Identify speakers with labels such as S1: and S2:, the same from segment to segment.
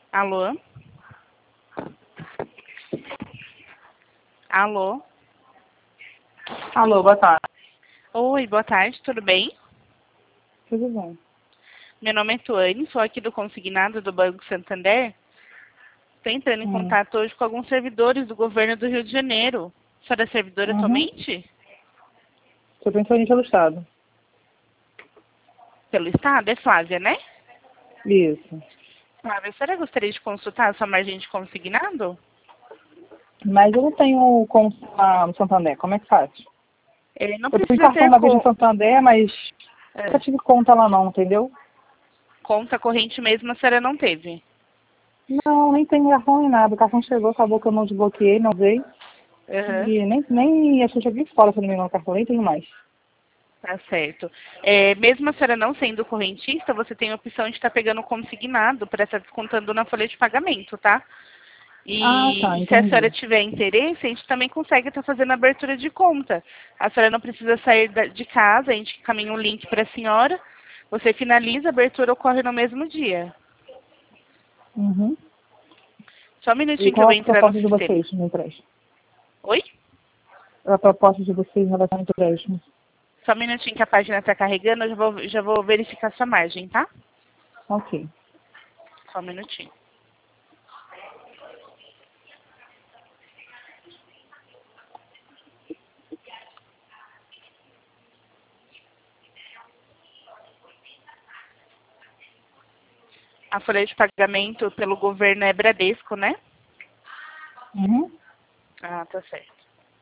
S1: Alô? Alô?
S2: Alô, boa tarde.
S1: Oi, boa tarde, tudo bem?
S2: Tudo bem?
S1: Meu nome é Tuane, sou aqui do Consignado do Banco Santander. Estou entrando em contato hoje com alguns servidores do governo do Rio de Janeiro. A senhora é servidora atualmente?
S2: Sou pensionista do Estado.
S1: Pelo Estado? É Flávia, né?
S2: Isso.
S1: Flávia, a senhora gostaria de consultar a sua margem de consignado?
S2: Mas eu não tenho conta lá no Santander. Como é que faz?
S1: Não
S2: Eu tenho
S1: precisa
S2: cartão
S1: ter
S2: uma vez no Santander, mas nunca tive conta lá não, entendeu?
S1: conta corrente mesmo, a senhora não teve.
S2: Não, nem tenho cartão nem nada. O cartão chegou, acabou que eu não desbloqueei, não usei.
S1: Aham.
S2: E nem acho que eu vi fora, se não me engano, o cartão, nem tenho mais.
S1: Tá certo. Mesmo a senhora não sendo correntista, você tem a opção de estar pegando consignado para estar descontando na folha de pagamento, tá?
S2: Ah, tá,
S1: E se a senhora
S2: entendi.
S1: tiver interesse, a gente também consegue estar fazendo a abertura de conta. A senhora não precisa sair de casa, a gente encaminha um link para a senhora. Você finaliza, a abertura ocorre no mesmo dia.
S2: Uhum.
S1: Só um
S2: E
S1: minutinho que eu
S2: qual
S1: vou
S2: a
S1: entrar no
S2: proposta de
S1: sistema.
S2: vocês no empréstimo?
S1: Oi?
S2: A proposta de vocês em relação ao empréstimo?
S1: Só um minutinho que a página está carregando, eu já vou verificar sua margem, tá?
S2: Ok.
S1: Só um minutinho. A folha de pagamento pelo governo é Bradesco, né?
S2: Uhum.
S1: Ah, tá certo.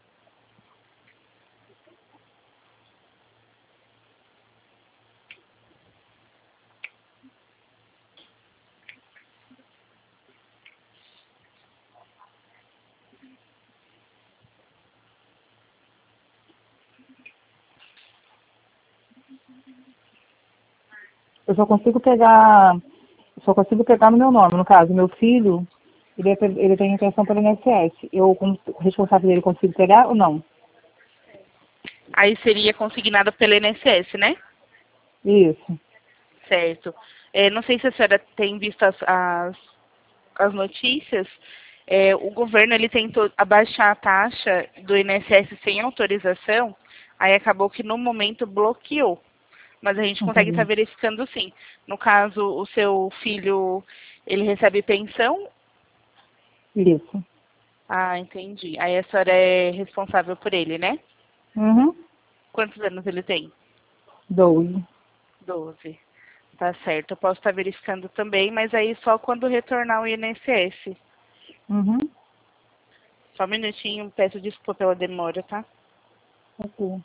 S2: Eu só consigo pegar no meu nome. No caso, meu filho, ele tem intenção pelo INSS. Eu, como responsável dele, consigo pegar ou não?
S1: Aí seria consignado pelo INSS, né?
S2: Isso.
S1: Certo. Não sei se a senhora tem visto as notícias. O governo ele tentou abaixar a taxa do INSS sem autorização, aí acabou que no momento bloqueou. Mas a gente consegue estar
S2: Entendi.
S1: verificando sim. No caso, o seu filho, ele recebe pensão?
S2: Isso.
S1: Ah, entendi. Aí a senhora é responsável por ele, né?
S2: Uhum.
S1: Quantos anos ele tem?
S2: 12.
S1: 12. Tá certo. Eu posso estar verificando também, mas aí só quando retornar o INSS.
S2: Uhum.
S1: Só um minutinho, peço desculpa pela demora, tá?
S2: Ok.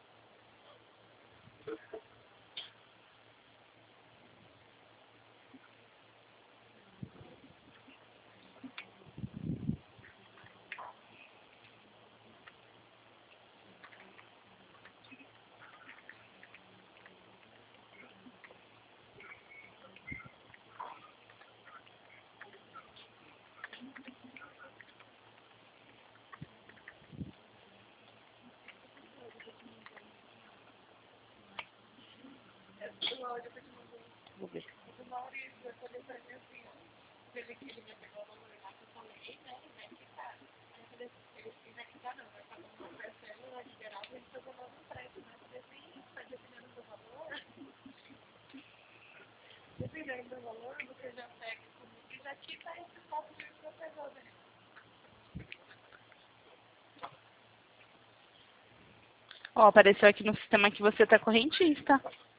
S1: Vou ver. Ó, apareceu aqui no sistema que você tá correntista.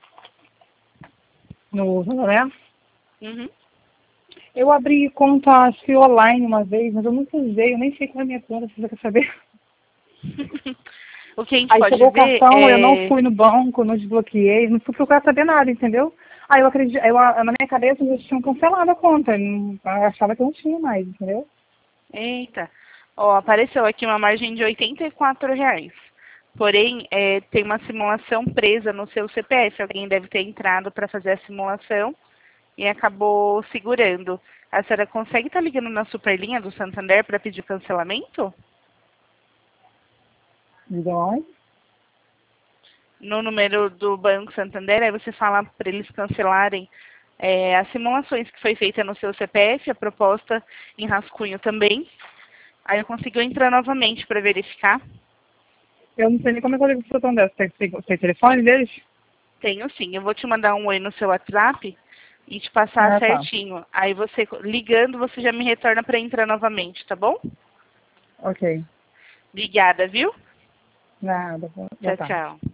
S2: No, né?
S1: Uhum.
S2: Eu abri conta, acho que online uma vez, mas eu nunca usei, eu nem sei qual é a minha conta, se você quer saber.
S1: O que a gente
S2: Aí
S1: pode
S2: chegou o
S1: ver
S2: cartão, eu não
S1: é...
S2: fui no banco, não desbloqueei, não fui procurar saber nada, entendeu? Aí eu acredito, na minha cabeça eles tinham cancelado a conta, eu achava que eu não tinha mais, entendeu?
S1: Eita. Ó, apareceu aqui uma margem de R$ 84. Porém, tem uma simulação presa no seu CPF. Alguém deve ter entrado para fazer a simulação e acabou segurando. A senhora consegue estar ligando na superlinha do Santander para pedir cancelamento?
S2: Então,
S1: No número do Banco Santander, aí você fala para eles cancelarem as simulações que foi feita no seu CPF, a proposta em rascunho também. Aí eu consigo entrar novamente para verificar.
S2: Eu não sei nem como é que eu ligo pro botão dessa. Tem telefone deles?
S1: Tenho sim, eu vou te mandar um oi no seu WhatsApp e te passar
S2: Ah, tá.
S1: certinho. Aí você, ligando, você já me retorna para entrar novamente, tá bom?
S2: Ok.
S1: Obrigada, viu?
S2: Nada. Boa
S1: Tchau,
S2: tarde.
S1: tchau.